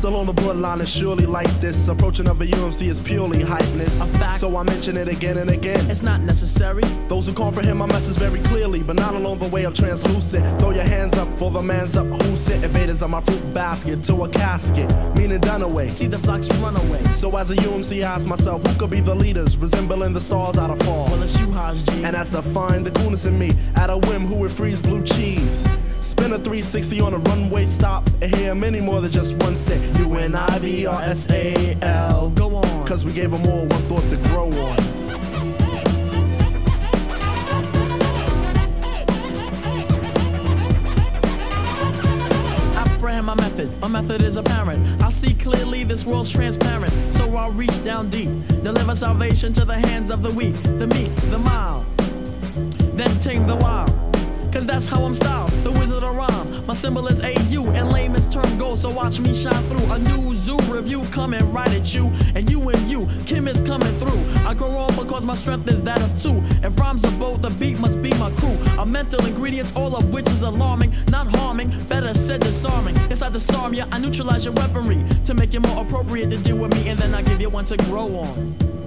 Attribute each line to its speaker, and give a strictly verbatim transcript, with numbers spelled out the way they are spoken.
Speaker 1: still on the bloodline is surely like this. Approaching of a U M C is purely hypeness.
Speaker 2: A fact.
Speaker 1: So I mention it again and again.
Speaker 2: It's not necessary.
Speaker 1: Those who comprehend my message very clearly, but not along the way of translucent. Throw your hands up for the man's up who sit. Invaders on my fruit basket to a casket, meaning done away.
Speaker 2: See the flocks run away.
Speaker 1: So as a U M C, I ask myself, who could be the leaders, resembling the stars out of fall?
Speaker 2: Well, it's you, Haj G.
Speaker 1: And that's to find the coolness in me. At a whim, who would freeze blue cheese? Spin a three sixty on a runway stop and hear many more than just one set. U N I V R S A L.
Speaker 2: Go on.
Speaker 1: Cause we gave them all one thought to grow on.
Speaker 2: Apprehend my method. My method is apparent. I see clearly this world's transparent. So I'll reach down deep. Deliver salvation to the hands of the weak, the meek, the mild. Then tame the wild. Cause that's how I'm styled, the wizard of rhyme. My symbol is A U, and layman's term gold. So watch me shine through a new zoo review coming right at you. And you and you, Kim is coming through. I grow on because my strength is that of two. If rhymes are both, the beat must be my crew. A mental ingredients, all of which is alarming. Not harming, better said disarming. Yes, I disarm you, I neutralize your weaponry to make it more appropriate to deal with me. And then I give you one to grow on.